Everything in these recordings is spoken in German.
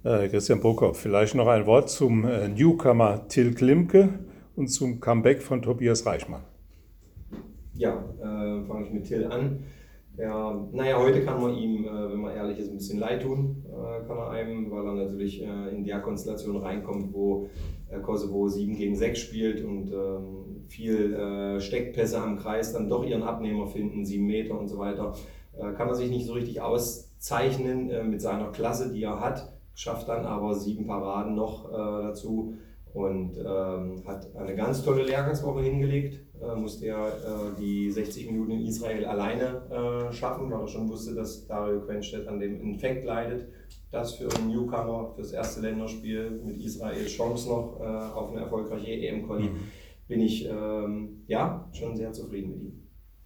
Christian Prokop, vielleicht noch ein Wort zum Newcomer Till Klimke und zum Comeback von Tobias Reichmann. Ja, fange ich mit Till an. Ja, naja, heute kann man ihm, wenn man ehrlich ist, ein bisschen leid tun, kann er einem, weil er natürlich in der Konstellation reinkommt, wo Kosovo 7 gegen 6 spielt und viel Steckpässe am Kreis dann doch ihren Abnehmer finden, 7 Meter und so weiter. Kann er sich nicht so richtig auszeichnen mit seiner Klasse, die er hat, schafft dann aber 7 Paraden noch dazu und hat eine ganz tolle Lehrgangswoche hingelegt. Musste ja die 60 Minuten in Israel alleine schaffen, weil er schon wusste, dass Dario Quenstedt an dem Infekt leidet. Das für einen Newcomer, fürs erste Länderspiel mit Israel Chance noch auf eine erfolgreiche EM-Quali, bin ich ja schon sehr zufrieden mit ihm.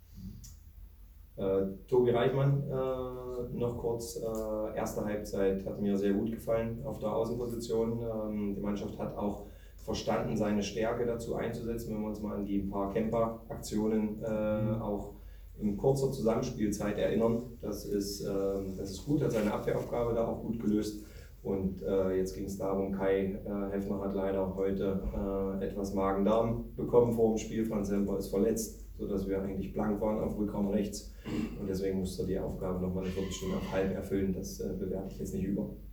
Tobi Reichmann noch kurz, erste Halbzeit hat mir sehr gut gefallen auf der Außenposition. Die Mannschaft hat auch verstanden, seine Stärke dazu einzusetzen, wenn wir uns mal an die paar Camper-Aktionen auch in kurzer Zusammenspielzeit erinnern. Das ist gut, hat seine Abwehraufgabe da auch gut gelöst. Und jetzt ging es darum, Kai Heffner hat leider heute etwas Magen-Darm bekommen vor dem Spiel. Franz Semper ist verletzt, sodass wir eigentlich blank waren auf Rückraum rechts. Und deswegen musste er die Aufgabe nochmal eine Viertelstunde auf halb erfüllen. Das bewerte ich jetzt nicht über.